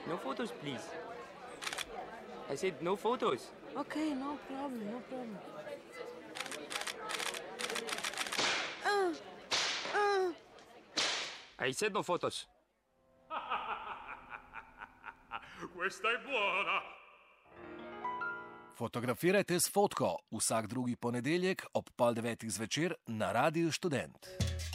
No photos, please. I said no photos. Okay, no problem. I said no photos. Questa è buona. Fotografirajte s fotko vsak drugi ponedeljek ob 8:30 zvečer na Radiu Študent.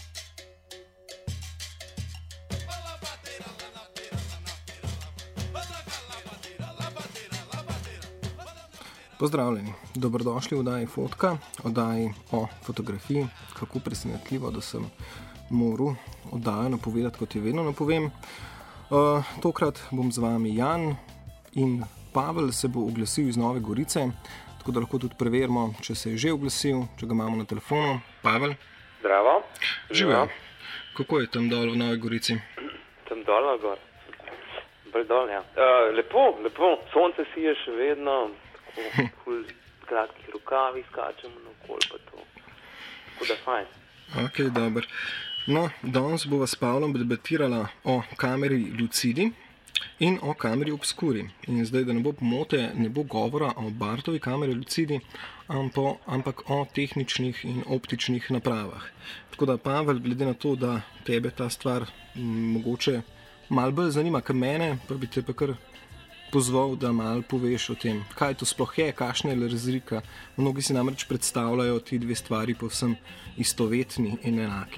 Pozdravljeni, dobrodošli v oddaji Fotka, oddaji o fotografiji. Kako presenetljivo, da sem moral oddajo napovedati, kot je vedno napovem. Tokrat bom z vami Jan in Pavel se bo oglasil iz Nove Gorice, tako da lahko tudi preverimo, če se je že oglasil, če ga imamo na telefonu. Pavel? Zdravo. Živijo. Kako je tam dol v Novi Gorici? Tam dol na gor. Bolj dol, ja. Lepo. Sonce sije še vedno, tako v kratkih rokavih skačemo naokoli pa to. Tako da fajn. Ok, dober. No, danes bova s Pavlom debatirala o kameri Lucidi in o kameri Obscuri. In zdaj, da ne bo pomote, ne bo govora o Bartovi kameri Lucidi, ampak o tehničnih in optičnih napravah. Tako da, Pavel, glede na to, da tebe ta stvar mogoče malo bolj zanima, kot mene, pa bi te pa kar pozval, da malo poveš o tem, kaj to sploh je, kakšna je razlika. Mnogi si namreč predstavljajo ti dve stvari povsem istovetni in enaki.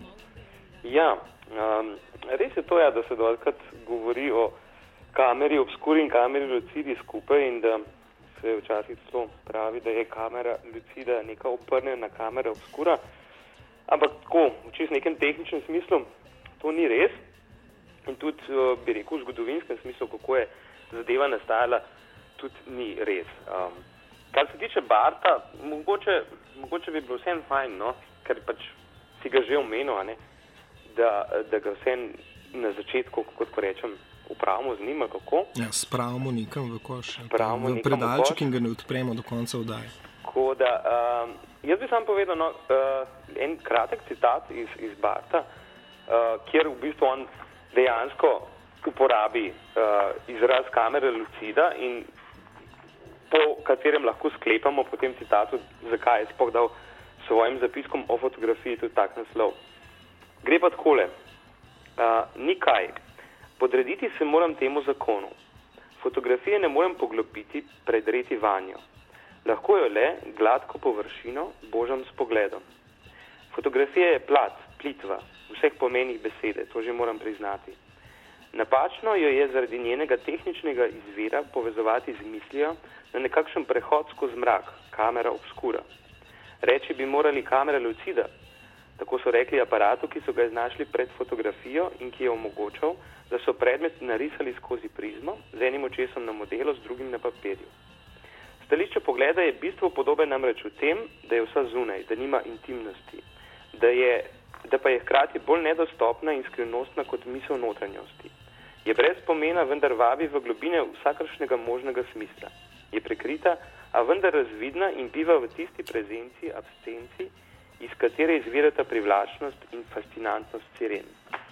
Ja, res je to, ja, da se dovolkrat govori o kameri Obscuri in kameri Lucidi skupaj in da se včasih celo pravi, da je kamera Lucida neka obrnjena kamera Obscura, ampak tako, v čist nekem tehničnem smislu to ni res in tudi, bi rekel, v zgodovinskem smislu, kako je zadeva nastajala, tudi ni res. Kar se tiče Barta, mogoče bi bilo vsem fajn, no, ker pač si ga že omenil, a ne, da ga vsem na začetku, kot ko rečem, upravimo z njim, kako? Ja, spravimo nekam v koš, v predalček in ga ne odpremo do konca oddaje. Tako da, jaz bi sam povedal, no, en kratek citat iz Barta, kjer v bistvu on dejansko uporabi izraz kamere Lucida in po katerem lahko sklepamo po tem citatu, zakaj je sploh dal svojim zapiskom o fotografiji tudi tak naslov. Gre pa takole. Ni kaj. Podrediti se moram temu zakonu. Fotografije ne morem poglobiti, predreti vanjo. Lahko jo le gladko površino božam s pogledom. Fotografija je plat, plitva, vseh pomenih besede, to že moram priznati. Napačno jo je zaradi njenega tehničnega izvira povezovati z mislijo na nekakšen prehod skozi mrak, kamera Obscura. Reči bi morali kamera Lucida, tako so rekli aparatu, ki so ga iznašli pred fotografijo in ki je omogočal, da so predmet narisali skozi prizmo, z enim očesom na modelu, z drugim na papirju. Stališče pogleda je bistvo podobe namreč v tem, da je vsa zunaj, da nima intimnosti, da pa je hkrati bolj nedostopna in skrivnostna kot misel notranjosti. Je brez pomena, vendar vabi v globine vsakršnega možnega smisla. Je prekrita, a vendar razvidna in biva v tisti prezenci, abscenci, iz katere izvirata privlačnost in fascinantnost siren.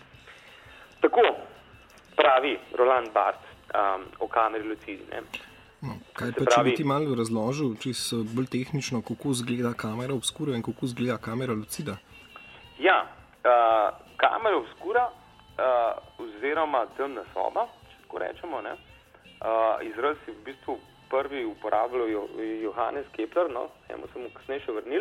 Tako pravi Roland Barthes o kameri Lucidi. No, kaj pa, če bi ti malo razložil, čisto bolj tehnično, kako izgleda kamera Obscura in kako izgleda kamera Lucida? Ja, kamera Obscura oziroma temna soba, če tako rečemo, ne? Izraz je v bistvu prvi uporabljal Johannes Kepler, no, jemu se mu kasneje še vrnil,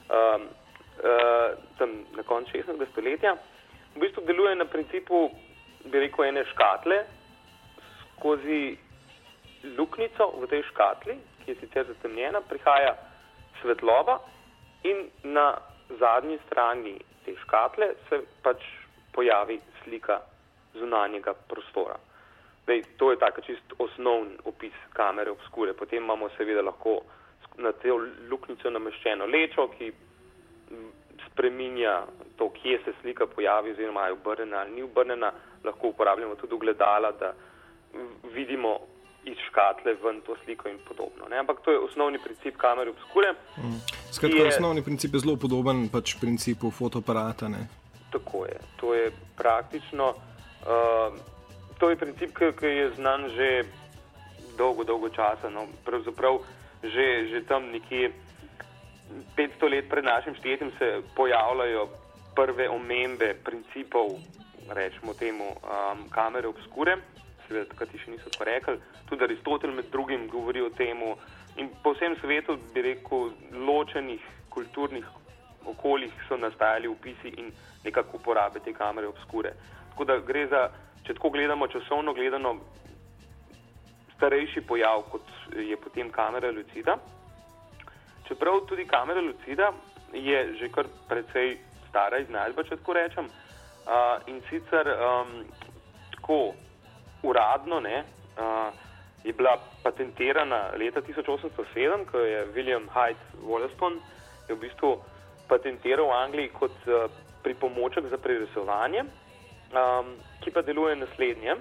tam na koncu 16. stoletja. V bistvu deluje na principu, bi rekel, ene škatle, skozi luknjico v tej škatli, ki je sicer zatemnjena, prihaja svetloba in na zadnji strani te škatle se pač pojavi slika zunanjega prostora. Zdaj, to je tako čist osnovni opis kamere Obscure. Potem imamo seveda lahko na te luknjico nameščeno lečo, ki spreminja to, kje se slika pojavi, oziroma je obrnjena ali ni obrnjena. Lahko uporabljamo tudi ogledala, da vidimo iz škatle ven to sliko in podobno. Ne? Ampak to je osnovni princip kamere Obscure. Skratka, osnovni princip je zelo podoben pač principu fotoaparata, ne? Tako je. To je praktično to je princip, ki je znan že dolgo časa. No. Pravzaprav že tam nekje 500 let pred našim štetjem se pojavljajo prve omembe principov, rečemo temu, kamere obskure. Seveda, takrat še niso tako rekli. Tudi Aristotel med drugim govori o temu in po vsem svetu, bi rekel, ločenih kulturnih okoljih so nastajali vpisi in nekako uporabe te kamere obskure. Tako da gre za, če tako gledamo, časovno gledano, starejši pojav, kot je potem kamera lucida. Čeprav tudi kamera lucida je že kar precej stara iznajdba, če tako rečem, in sicer tako uradno je bila patentirana leta 1807, ko je William Hyde Wollaston je v bistvu patentiral v Angliji kot pripomoček za prerisovanje, ki pa deluje naslednje.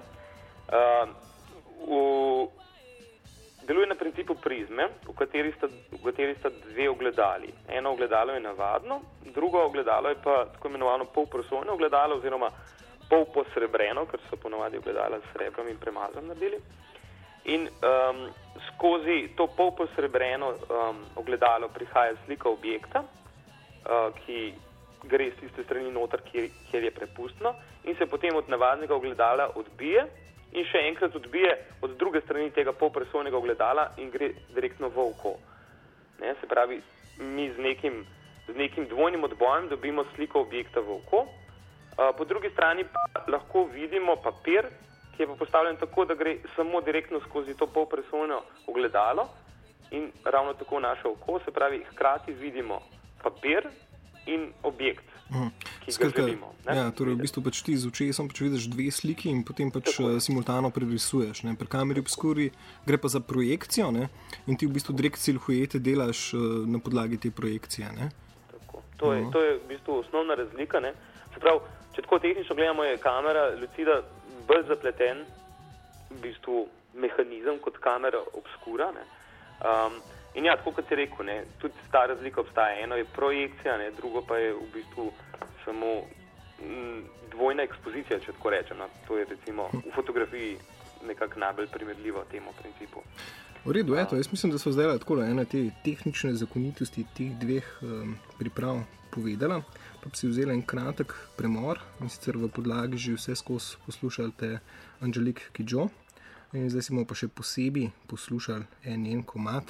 Deluje na principu prizme, v kateri sta dve ogledali. Eno ogledalo je navadno, drugo ogledalo je pa tako imenovano polprosojno ogledalo oziroma pol posrebreno, ker so ponovadi ogledala s srebrom in premazom naredili. In skozi to pol posrebreno ogledalo prihaja slika objekta, ki gre z tiste strani noter, kjer je prepustno, in se potem od navadnega ogledala odbije in še enkrat odbije od druge strani tega polpresojnega ogledala in gre direktno v oko. Ne, se pravi, mi z nekim dvojnim odbojem dobimo sliko objekta v oko. Po drugi strani pa lahko vidimo papir, ki je pa postavljen tako, da gre samo direktno skozi to polpresojno ogledalo in ravno tako naše oko, se pravi, hkrati vidimo papir in objekt, ki ga želimo. Ja, torej v bistvu pač ti z očesom pač vidiš dve sliki in potem pač simultano prerisuješ. Ne? Pri kameri obskuri gre pa za projekcijo, ne? In ti v bistvu direkt silhuete delaš na podlagi te projekcije. Ne? Tako. To je v bistvu osnovna razlika. Ne? Se pravi, če tako tehnično gledamo, je kamera lucida bolj zapleten v bistvu mehanizem kot kamera obskura. Ne? In ja, tako kot si rekel, ne, tudi ta razlika obstaja. Eno je projekcija, ne, drugo pa je v bistvu samo dvojna ekspozicija, če tako rečem. No. To je recimo v fotografiji nekako najbolj primerljivo temu principu. V redu, eto, jaz mislim, da so zdaj tako ene te tehnične zakonitosti teh dveh priprav povedala, pa bi si vzela en kratek premor in sicer v podlagi že vse skozi poslušali Angelique Kidjo in zdaj si bomo pa še posebej poslušali en njen komad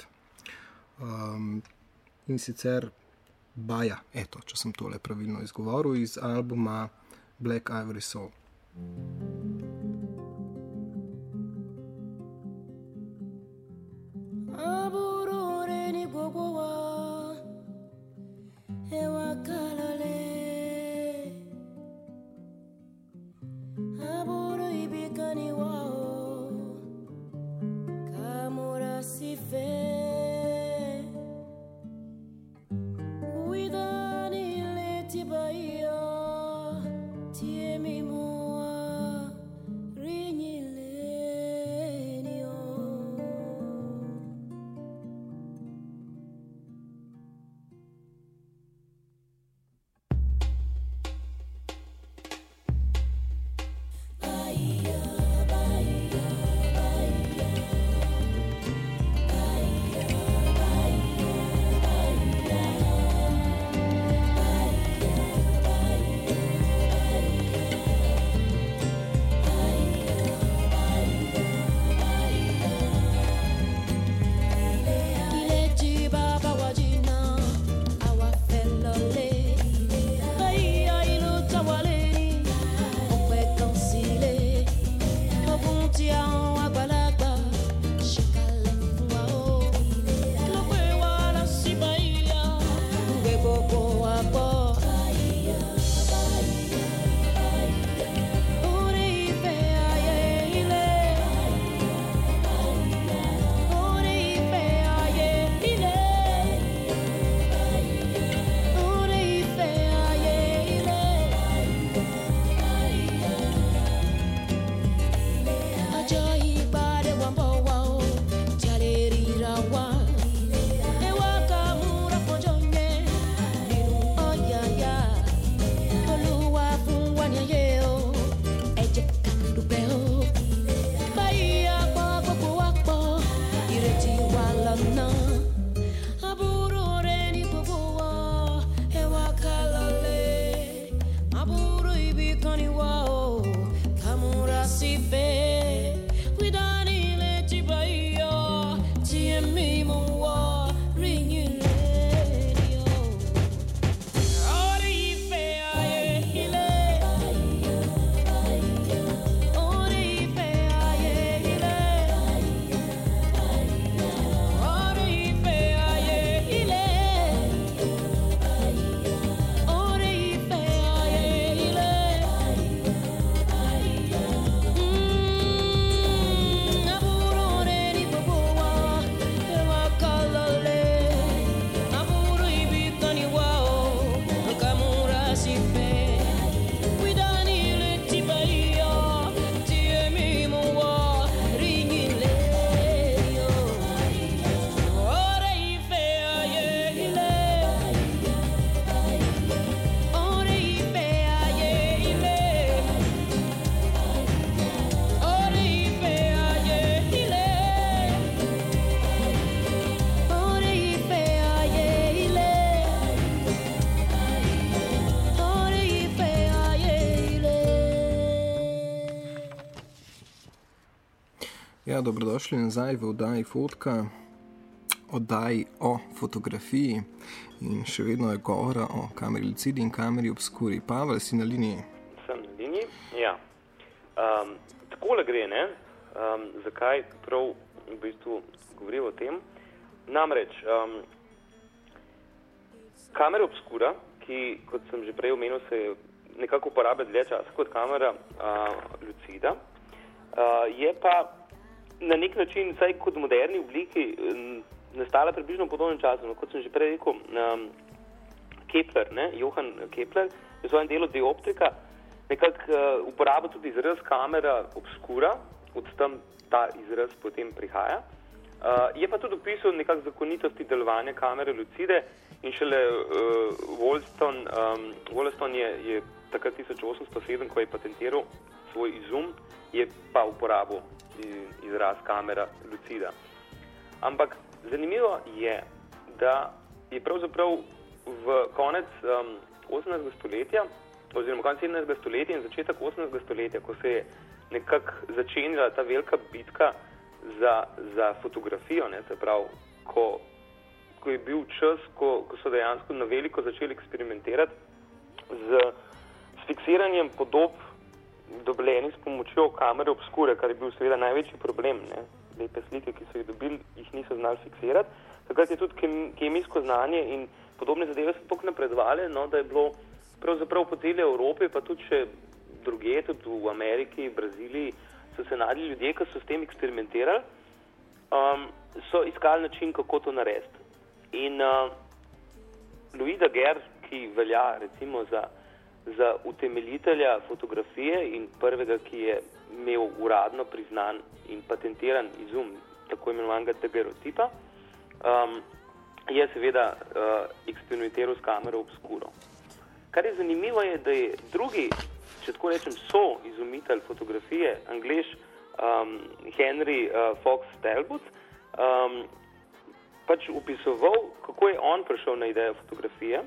in sicer Baja, eto, če sem tole pravilno izgovoril, iz albuma Black Ivory Soul. Ja, dobrodošli nazaj v oddaji Fotka, oddaji o fotografiji in še vedno je govora o kameri Lucidi in kameri Obscuri. Pavel, si na liniji? Sem na liniji, ja. Takole gre, ne? Zakaj prav v bistvu govorim o tem? Namreč, kamera Obscura, ki, kot sem že prej omenil, se nekako uporablja dlje časa kot kamera Lucida, je pa na nek način, vsaj kot v moderni obliki, nastala približno v podobnem času. No, kot sem že prej rekel, Kepler, Johann Kepler, v svojem delu Dioptrika, nekako uporablja tudi izraz kamera Obscura, od tam ta izraz potem prihaja. Je pa tudi opisal nekako zakonitosti delovanja kamere Lucide in šele Wollaston je takrat 1807, ko je patentiral svoj izum, je pa uporabil izraz kamera Lucida. Ampak zanimivo je, da je pravzaprav v konec 18. stoletja, oziroma konec 17. stoletja in začetek 18. stoletja, ko se je nekako začenjala ta velika bitka za fotografijo, se pravi, ko je bil čas, ko so dejansko na veliko začeli eksperimentirati z fiksiranjem podob dobljenih s pomočjo kamere Obscure, kar je bil seveda največji problem. Lepe slike, ki so jih dobili, jih niso znali fiksirati. Takrat je tudi kemijsko znanje in podobne zadeve so toliko napredovale, da je bilo pravzaprav po celi Evropi, pa tudi še drugje, tudi v Ameriki, Braziliji, so se našli ljudje, ki so s tem eksperimentirali, so iskali način, kako to narediti. In Louis Daguerre, ki velja recimo za utemeljitelja fotografije in prvega, ki je imel uradno priznan in patentiran izum tako imenovanega daguerreotipa, je seveda eksperimentiral s kamero Obscuro. Kar je zanimivo je, da je drugi, če tako rečem, izumitelj fotografije, Anglež Henry Fox Talbot, pač opisoval, kako je on prišel na idejo fotografije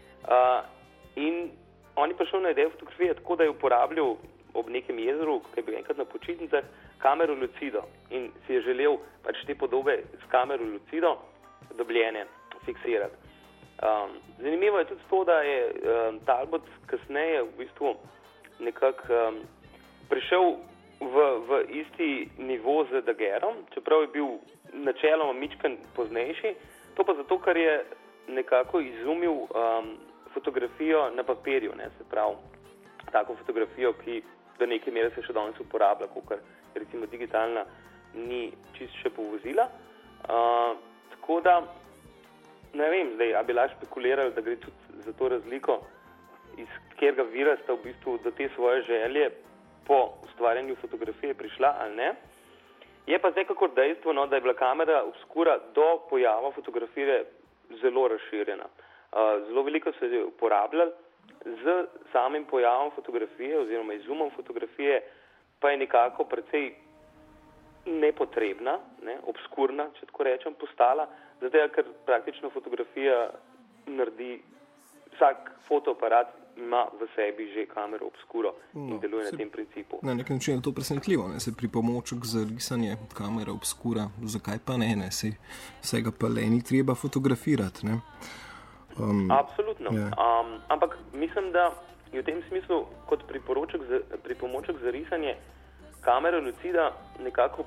in on je prišel na idejo fotografije tako, da je uporabljal ob nekem jezeru, ki je bil enkrat na počitnicah, kamero Lucido in si je želel pač te podobe s kamero Lucido dobljene fiksirati. Zanimivo je tudi to, da je Talbot kasneje v bistvu nekako prišel v isti nivo z Daguerreom, čeprav je bil načeloma mičken poznejši, to pa zato, ker je nekako izumil fotografijo na papirju, se pravi, tako fotografijo, ki do neke mere se še danes uporablja, kakor recimo digitalna ni čisto še povozila. Tako da, ne vem, zdaj, a bi lahko špekulirali, da gre tudi za to razliko, iz katerega vira sta v bistvu do te svoje želje po ustvarjanju fotografije prišla ali ne. Je pa zdaj kakor dejstvo, da je bila kamera Obscura do pojava fotografije zelo razširjena. Zelo veliko se je uporabljalo, z samim pojavom fotografije oziroma izumom fotografije pa je nekako precej nepotrebna, obskurna, če tako rečem, postala, zato ker praktično fotografija naredi, vsak fotoaparat ima v sebi že kamero Obscuro in deluje na tem principu. Na nek način je to presenetljivo, se pripomoček za risanje kamera Obscura, zakaj pa ne, vsega pa le ni treba fotografirati, Absolutno. Ampak mislim, da je v tem smislu kot pripomoček za risanje kamera Lucida nekako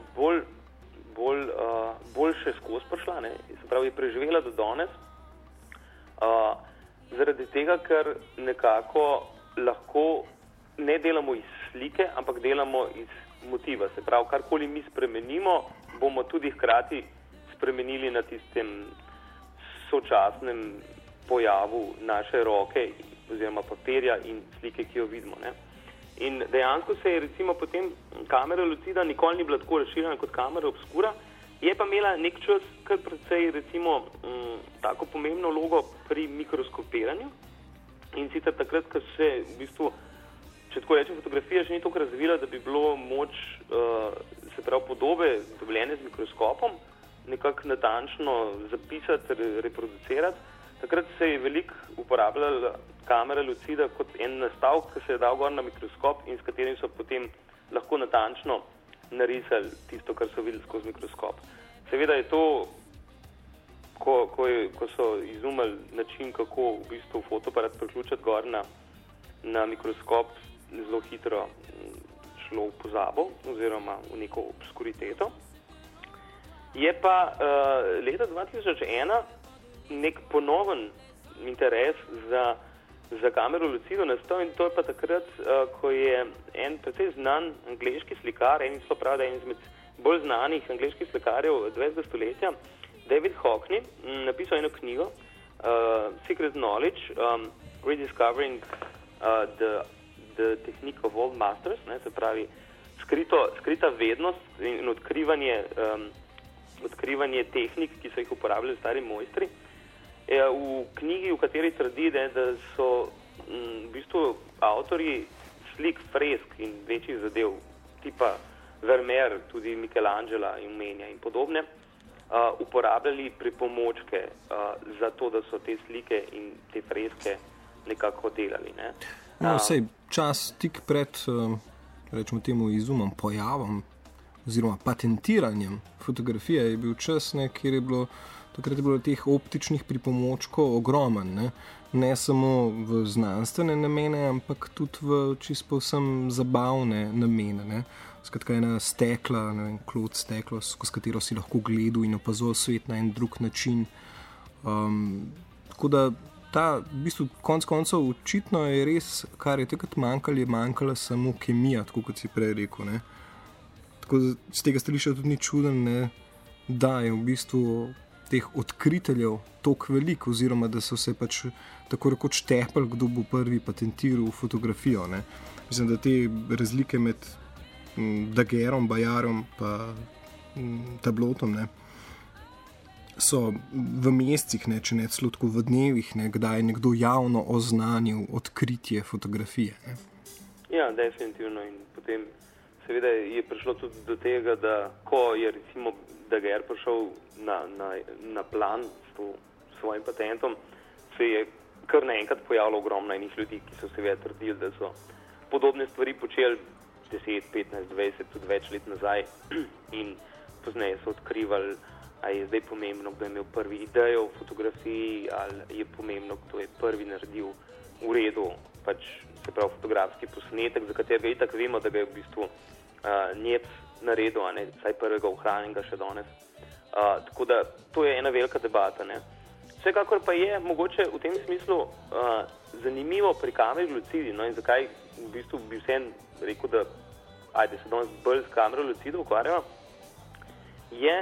bolj še skozi prišla, se pravi, je preživela do danes, zaradi tega, ker nekako lahko ne delamo iz slike, ampak delamo iz motiva. Se pravi, karkoli mi spremenimo, bomo tudi hkrati spremenili na tistem sočasnem pojavu naše roke oziroma papirja in slike, ki jo vidimo. In dejansko se je recimo potem kamera Lucida nikoli ni bila tako razširjena kot kamera Obscura, je pa imela nek čas kar precej recimo tako pomembno vlogo pri mikroskopiranju in sicer takrat, ko se v bistvu, če tako rečem, fotografija še ni toliko razvila, da bi bilo moč se pravi podobe dobljene z mikroskopom nekako natančno zapisati, reproducirati. Takrat se je veliko uporabljala kamera Lucida kot en nastavek, ki se je dal gor na mikroskop in s katerim so potem lahko natančno narisali tisto, kar so videli skozi mikroskop. Seveda je to, ko so izumili način, kako v bistvu fotoaparat priključiti gor na mikroskop, zelo hitro šlo v pozabo oziroma v neko obskuriteto. Je pa leta 2001 nek ponoven interes za kamero lucido nastal, in to je pa takrat, ko je en precej znan angleški slikar, en izmed bolj znanih angleških slikarjev 20. stoletja, David Hockney, napisal eno knjigo, Secret Knowledge, Rediscovering the Technique of Old Masters, ne, se pravi skrita vednost in odkrivanje tehnik, ki so jih uporabljali stari mojstri. V knjigi, v kateri trdi, da so v bistvu avtorji slik, fresk in večjih zadev, tipa Vermeer, tudi Michelangela in Menja in podobne, uporabljali pripomočke za to, da so te slike in te freske nekako delali. Ne? No, sej čas tik pred, rečemo temu, izumom, pojavom oziroma patentiranjem fotografije je bil čas, ne, kjer je bilo takrat je bilo teh optičnih pripomočkov ogromen, ne samo v znanstvene namene, ampak tudi v čisto povsem zabavne namene. Ne. Skratka, ena stekla, ne vem, klot steklo, skozi katero si lahko gledal in opazoval svet na en drug način. Tako da ta, v bistvu, konec koncev, očitno je res, kar je takrat manjkalo, je manjkala samo kemija, tako kot si prej rekel. Ne. Tako da z tega stališča tudi ni čuden, ne, da je v bistvu teh odkriteljev toliko veliko, oziroma da so se pač tako rekoč tepali, kdo bo prvi patentiral fotografijo. Ne. Mislim, da te razlike med Daguerreom, Bajarom pa Tablotom, ne, so v mesecih, ne, če ne celo tako v dnevih, ne, kdaj je nekdo javno oznanil odkritje fotografije. Ne. Ja, definitivno. In potem seveda je prišlo tudi do tega, da ko je recimo Daguerre prišel na plan s svojim patentom, se je kar naenkrat pojavilo ogromno enih ljudi, ki so seveda trdili, da so podobne stvari počeli 10, 15, 20, tudi več let nazaj, in pozneje so odkrivali, ali je zdaj pomembno, kdo je imel prvi idejo o fotografiji, ali je pomembno, kdo je prvi naredil v redu, pač se pravi fotografski posnetek, za katerega itak vemo, da ga je v bistvu Niepce naredil, a ne, vsaj prvega ohranjenega še danes. Tako da to je ena velika debata. Ne. Vsekakor pa je mogoče v tem smislu zanimivo pri kameri lucidi, no, in zakaj v bistvu bi vsem rekel, da se danes bolj s kamero lucido ukvarjamo, je,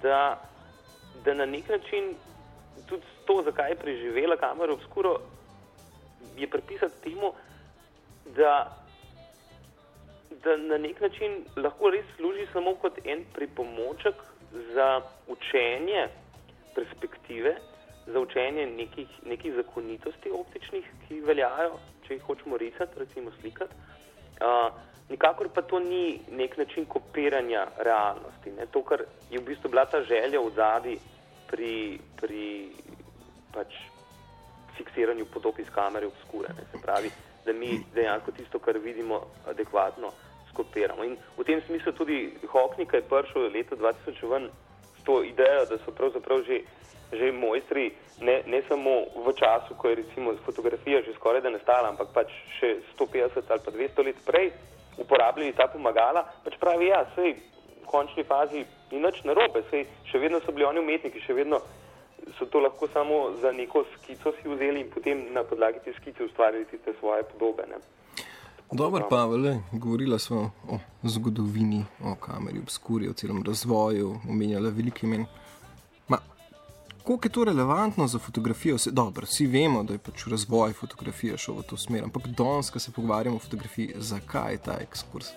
da na nek način tudi to, zakaj je preživela kamera obscuro, je pripisati temu, da na nek način lahko res služi samo kot en pripomoček za učenje perspektive, za učenje nekih zakonitosti optičnih, ki veljajo, če jih hočemo risati, recimo slikati. Nikakor pa to ni nek način kopiranja realnosti. Ne? To, kar je v bistvu bila ta želja v zadnji pri pač fiksiranju podob iz kamere obskure. Ne? Se pravi, da mi dejansko tisto, kar vidimo, adekvatno skopiramo. In v tem smislu tudi Hockney, ki je prišel leta 2000 ven s to idejo, da so pravzaprav že mojstri, ne samo v času, ko je recimo fotografija že skoraj da nastala, ampak pač še 150 ali pa 200 let prej uporabljali ta pomagala, pač pravi, ja, sej v končni fazi ni nič narobe, sej še vedno so bili oni umetniki, še vedno so to lahko samo za neko skico si vzeli in potem na podlagi te skice ustvarili tiste svoje podobe. Ne. Dobar, Pavel, govorila smo o zgodovini, o kameri obskuri, o celem razvoju, omenjala veliki imen. Koliko je to relevantno za fotografijo? Dobro, vsi vemo, da je pač razvoj fotografije šel v to smer, ampak danes, ko se pogovarjamo o fotografiji, zakaj ta ekskurs?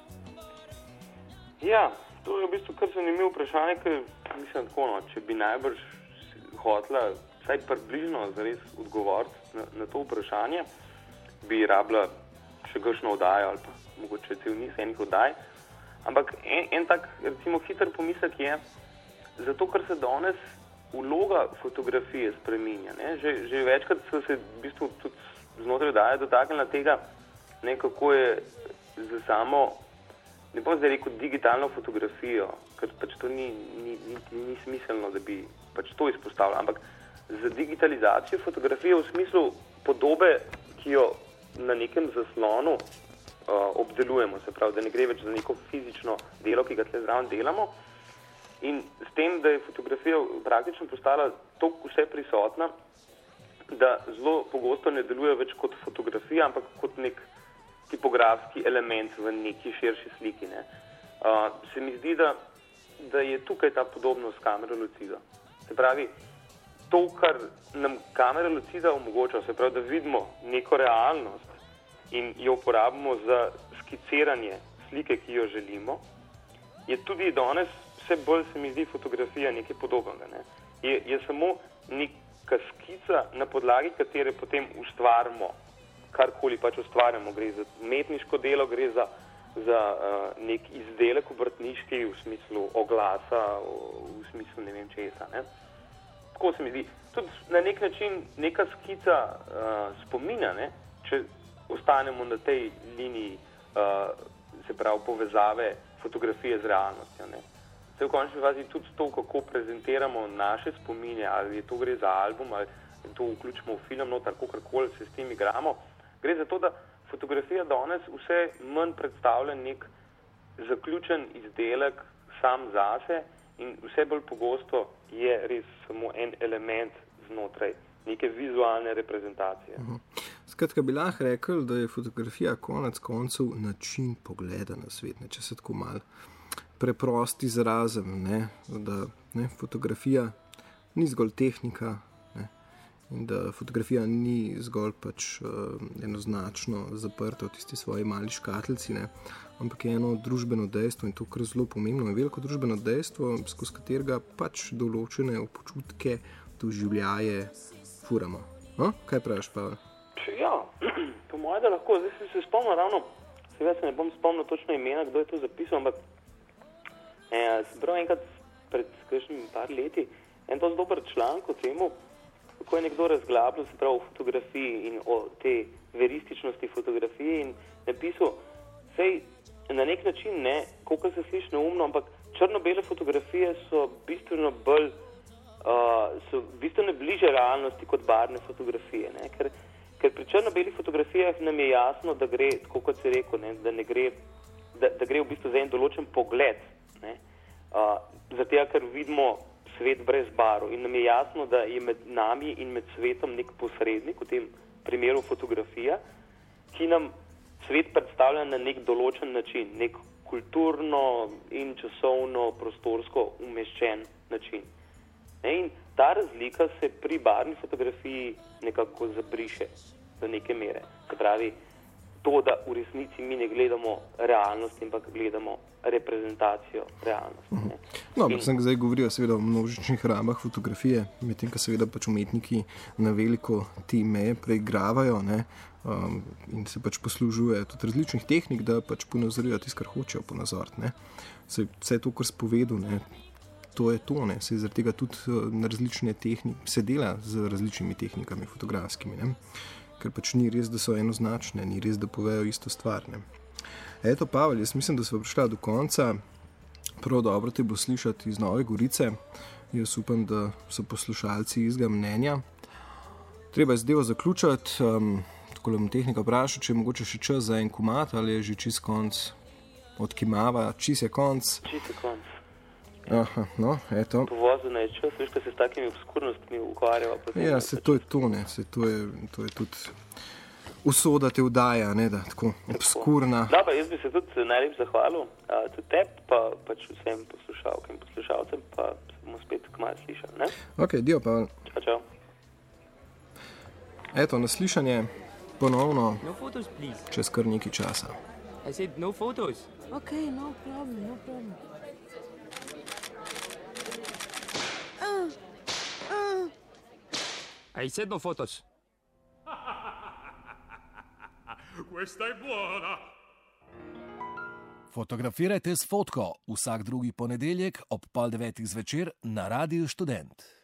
Ja, to je v bistvu kar zanimivo vprašanje, ker mislim tako, no, če bi najbrž hotela vsaj približno zares odgovoriti na to vprašanje, bi rabila še kakšno oddajo ali pa mogoče cel niz enih oddaj. Ampak en tak, recimo, hiter pomislek je, zato ker se danes vloga fotografije spreminja. Ne? Že večkrat so se v bistvu tudi znotraj oddaje dotaknili tega, ne, kako je za samo ne bom zdaj rekel digitalno fotografijo, ker pač to ni smiselno, da bi pač to izpostavljal, ampak za digitalizacijo fotografije v smislu podobe, ki jo na nekem zaslonu obdelujemo, se pravi, da ne gre več za neko fizično delo, ki ga tle zraven delamo, in s tem, da je fotografija praktično postala toliko vse prisotna, da zelo pogosto ne deluje več kot fotografija, ampak kot nek tipografski element v neki širši sliki. Ne. Se mi zdi, da je tukaj ta podobnost s kamero Lucida. Se pravi, to, kar nam kamera Lucida omogoča, se pravi, da vidimo neko realnost in jo uporabimo za skiciranje slike, ki jo želimo, je tudi danes vse bolj, se mi zdi, fotografija nekaj podobnega. Ne. Je samo neka skica, na podlagi katere potem ustvarimo karkoli pač ustvarjamo, gre za umetniško delo, gre za nek izdelek obrtniški v smislu oglasa, v smislu ne vem česa. Ne? Tako se mi zdi. Tudi na nek način neka skica spomina, ne? Če ostanemo na tej liniji, se pravi, povezave fotografije z realnostjo. Ne? Se v končni fazi tudi to, kako prezentiramo naše spomine, ali je to gre za album, ali to vključimo v film, tako karkoli se s tem igramo. Gre za to, da fotografija danes vse manj predstavlja nek zaključen izdelek sam zase in vse bolj pogosto je res samo en element znotraj neke vizualne reprezentacije. Skratka, bi lahko rekel, da je fotografija konec koncev način pogleda na svet, če se tako malo preprost izrazim, da fotografija ni zgolj tehnika, in da fotografija ni zgolj pač enoznačno zaprta v tisti svoji mali škatlici, ampak je eno družbeno dejstvo in to kar zelo pomembno in veliko družbeno dejstvo, skozi katerega pač določene občutke, doživljaje furamo. No? Kaj praviš, Pavel? Ja, po moje da lahko. Zdaj sem se spomnil ravno, seveda se ne bom spomnil točno imena, kdo je to zapisal, ampak sem prav enkrat pred kakšnim par leti en dosti dober članek o temu, kako je nekdo razglabljal, se pravi, o fotografiji in o te verističnosti fotografije in napisal, sej na nek način, koliko se sliši neumno, ampak črno-bele fotografije so bistveno bolj, so bistveno bliže realnosti kot barvne fotografije, ker pri črno-belih fotografijah nam je jasno, da gre, tako kot si rekel, da gre v bistvu za en določen pogled, zato ker vidimo svet brez barv in nam je jasno, da je med nami in med svetom nek posrednik, v tem primeru fotografija, ki nam svet predstavlja na nek določen način, nek kulturno in časovno, prostorsko umeščen način. In ta razlika se pri barvni fotografiji nekako zabriše do neke mere. Se pravi, to, da v resnici mi ne gledamo realnost, ampak gledamo reprezentacijo realnosti. No, ampak sem zdaj govoril seveda o množičnih rabah fotografije, medtem ko seveda pač umetniki na veliko te meje preigravajo, in se pač poslužujejo tudi različnih tehnik, da pač ponazorijo tisto, kar hočejo ponazoriti. Vse to, kar spovedu, to je to, se zaradi tega tudi na različne tehnike, se dela z različnimi tehnikami fotografskimi, ker pač ni res, da so enoznačne, ni res, da povejo isto stvar. Eto, Pavel, jaz mislim, da smo prišla do konca. Prav dobro te bo slišati iz Nove Gorice. Jaz upam, da so poslušalci izga mnenja. Treba je zadevo zaključiti. Tako le bom tehnika vprašal, če je mogoče še čas za en komad ali je že čist konc odkimava. Čist je konc. Čist je konc. Aha, no, eto. Povozena je čas, veš, ko se s takimi obskurnostmi ukvarjava. Ja, se to je to, to je tudi usoda te vdaja, da tako obskurna. Da, pa jaz bi se tudi najlep zahvalil, tudi tebi, pa pač vsem poslušalkam in poslušalcem, pa se bomo spet kmalu slišali, ne? Ok, dio, Pavel. Čau. Eto, naslišanje ponovno No photos, please. čez kar nekaj časa. I said no photos. Okay, no problem, no problem. I said no photos. Questa è buona! Fotografirajte s fotko vsak drugi ponedeljek ob 8:30 zvečer na Radiu Študent.